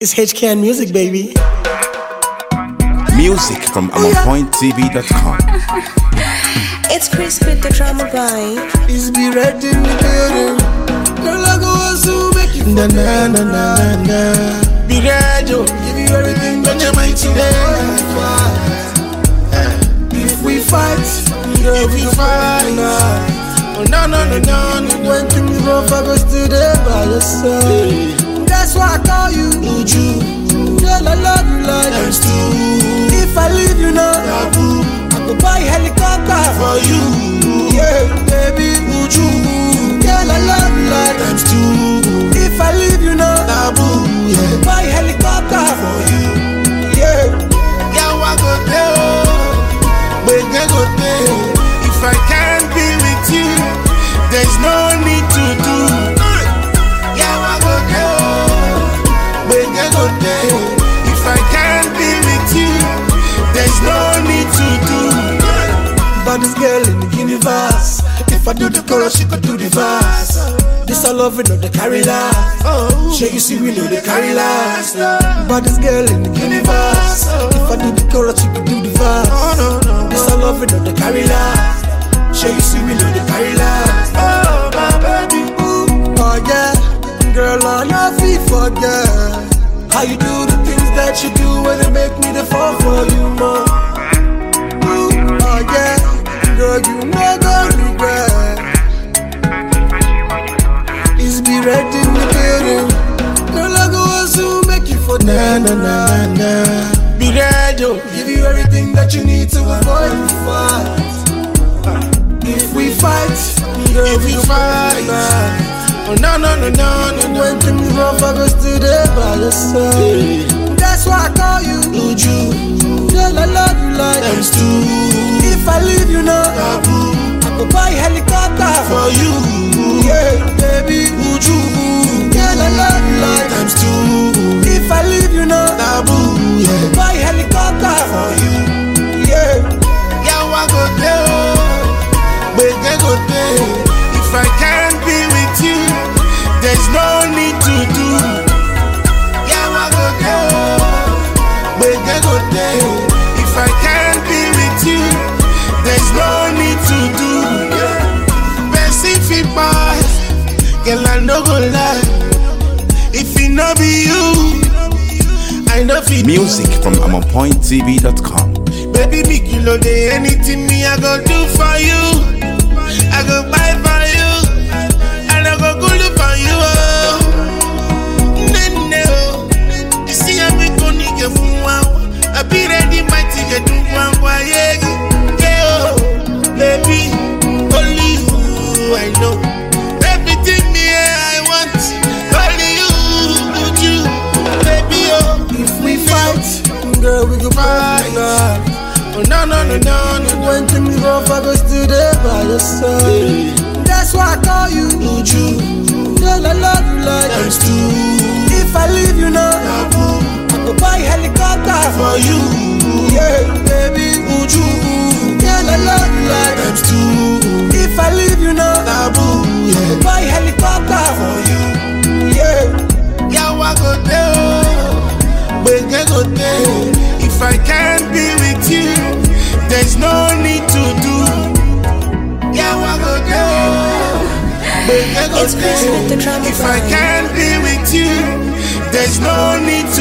It's HCAN Music, baby. Music from AmonPointTV.com. It's Chris with the drama guy. It's be ready in the building. Girl, I go also make you na na na na na. Be ready, give you everything on your mind today. If we fight, if we fight, oh no no no no no. When things rough, I go still there by your side. That's why I call you Uju. Girl, I love you like times two. If I leave you now, taboo, I go buy helicopter for you. Yeah, baby, Uju. Girl, I love you like times two. If I leave you now, taboo, I go buy helicopter for you. Yeah, yeah, I go there, but I go there. If I can't be with you, there's no need to do. Yeah, I go there. If I can't be with you, there's no need to do. Baddest girl in the universe. If I do the chorus, she could do the verse. This I love it, not the carry last. Sure you see we know the carry last. Baddest girl in the universe. If I do the chorus, she could do the verse. This I love it, not the carry last. Sure you see we know the carry last. Oh my baby, ooh, oh yeah. Girl, I love you forget. How you do the things that you do when they make me the fall for you more. Ooh, oh yeah, girl, you never regret. It's be ready in the building. Girl, I go also make you for na na na na. Be ready, give you everything that you need to avoid the fight. If we fight, girl, if we fight. Oh no no no no no. When things rough, I go still there by your side. That's why I call you Uju. Girl, I love you like times two. If I leave you now, taboo, I go buy helicopter for you. Yeah, baby, Uju. Girl, I love you like times two. If I leave you now, taboo, I go buy helicopter for you. Yeah, yeah, I go there, but I go there. If I can't be with you, there's no need to do. Yeah, I go there, but I go there. If I can't be with you, there's no need to do. Best if it pass, girl, I no go lie. If it no be you, I know fit. Music from AmonPointTV.com. Baby, make you know the anything me I go do for you. I go buy for you. I go good for you. You see I'm going to get from wow. I be ready, my ticket to one way. Yeah, baby, only you I know. Everything me I want, only you, baby. Oh, if we fight, girl, we go fight. Oh no no no no no. When things rough, I go still there by your side. That's why I call you Uju. Girl, I love you like times two. If I leave you now, taboo, I go buy helicopter for you. Yeah, baby, Uju. Girl, I love you like times two. If I leave you now, taboo, I go buy helicopter for you. Yeah, yeah, I go there, but I go there. If I can't be with you, there's no need to do. Yeah, I go there, but I go there. If I can't be with you, there's no need